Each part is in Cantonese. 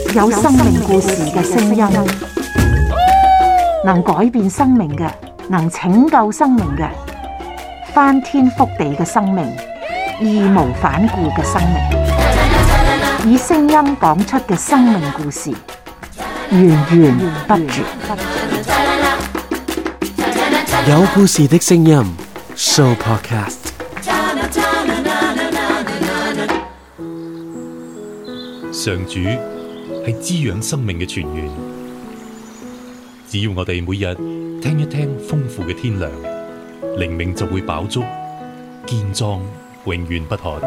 有生命故事嘅聲音，能改變生命嘅，能拯救生命嘅，翻天覆地嘅生命，義無反顧嘅生命，以聲音講出嘅生命故事，源源不絕。 有故事的聲音 Show Podcast。 上主係滋養生命嘅泉源，只要我哋每日聽一聽豐富嘅天糧，靈命就會飽足、健壯、永遠不渴。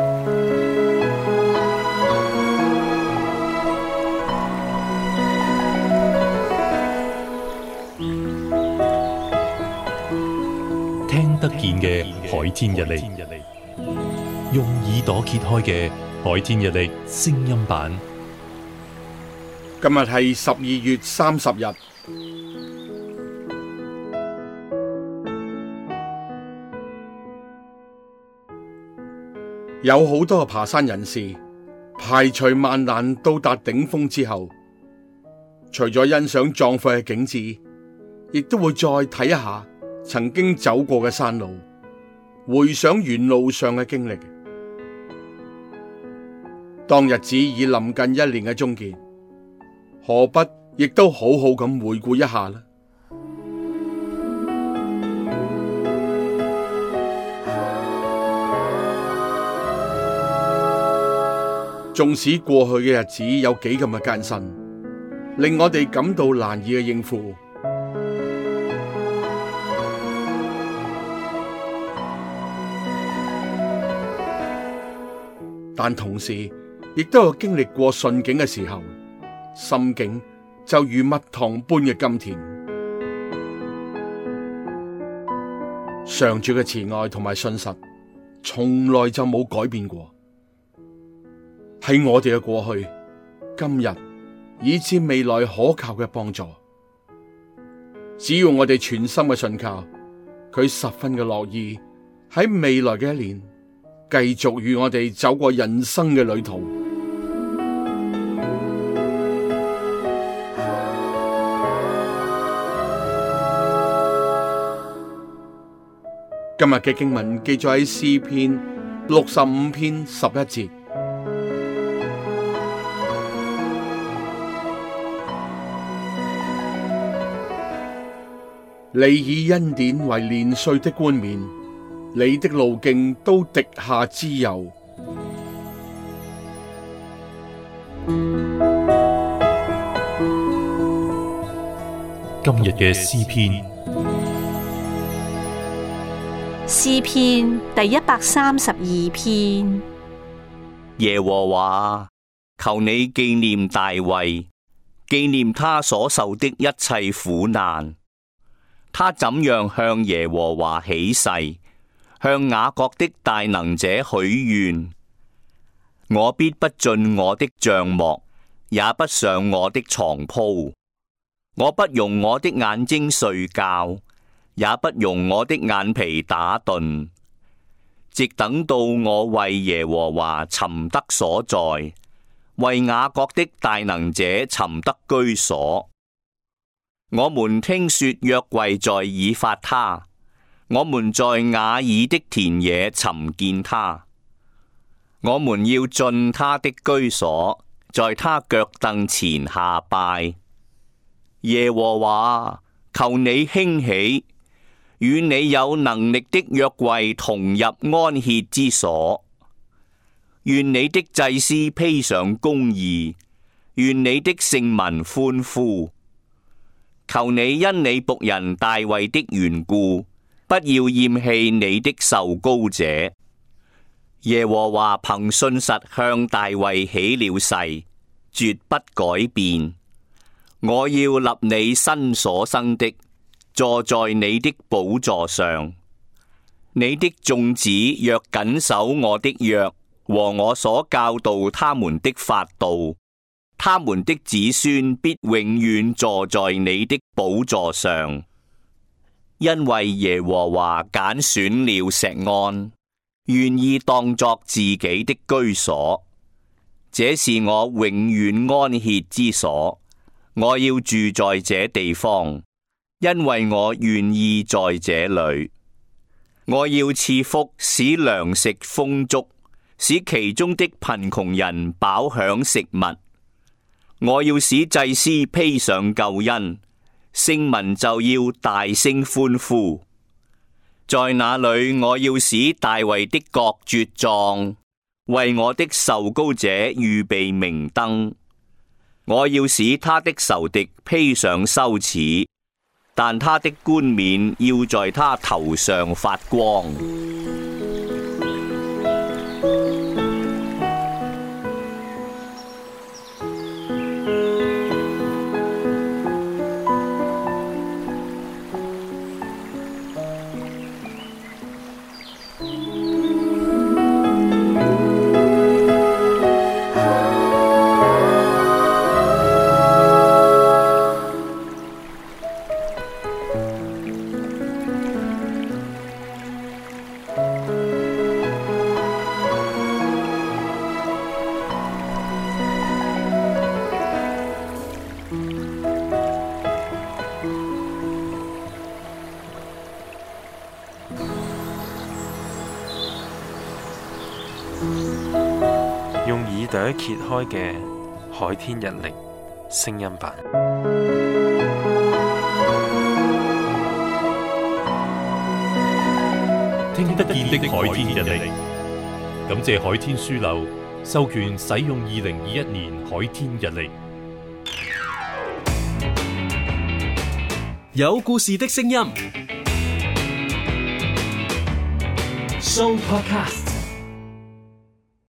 聽得見嘅海天日曆，用耳朵揭開嘅海天日曆聲音版。 今日係12月30日。有好多爬山人士排除萬難到達頂峰之後，除咗欣賞壯闊嘅景致，亦都會再睇一下曾經走過嘅山路，回想沿路上嘅經歷。當日子已臨近一年嘅終結，何不亦都好好咁回顧一下呢？縱使過去嘅日子有幾咁嘅艱辛，令我哋感到難以嘅應付，但同時亦都有經歷過順境嘅時候，心境就如蜜糖般嘅甘甜。上主嘅慈愛同埋信實，從來就冇改變過。喺我哋嘅過去、今日以至未來可靠嘅幫助，只要我哋全心嘅信靠，佢十分嘅樂意喺未來嘅一年繼續與我哋走過人生嘅旅途。今日嘅經文記載喺詩篇65篇11節。你以恩典為年歲的冠冕，你的路徑都滴下脂油。 今日嘅詩篇第132篇。 耶和華，求你紀念大衛，紀念他所受的一切苦難。他怎樣向耶和華起誓，向雅各的大能者許願：我必不進我的帳幕，也不上我的床鋪。我不容我的眼睛睡覺，也不容我的眼皮打盹，直等到我為耶和華尋得所在，為雅各的大能者尋得居所。我們聽說約櫃在以法他，我們在雅爾的田野尋見他。我們要進他的居所，在他腳凳前下拜。耶和華，求你興起，與你有能力的約櫃同入安歇之所。願你的祭司披上公義，願你的聖民歡呼。求你因你僕人大衛的緣故，不要厭棄你的受膏者。耶和華憑信實向大衛起了誓，絕不改變。我要立你身所生的，坐在你的寶座上。你的眾子若謹守我的約和我所教導他們的法度，他們的子孫必永遠坐在你的寶座上。因為耶和華揀選了錫安，願意當作自己的居所。 這是我永遠安歇之所。我要住在這地方，因為我願意在這裏。我要賜福，使糧食豐足，使其中的貧窮人飽享食物。我要使祭司披上救恩，聖民就要大聲歡呼。在那裏，我要使大衛的國茁壯，為我的受膏者預備明燈。我要使他的仇敵披上羞恥，但他的冠冕要在他頭上發光。 用耳朵揭開嘅海天日曆聲音版， 聽得見的海天日曆，感謝海天書樓授權使用2021年海天日曆。 有故事的聲音 ，Show Podcast。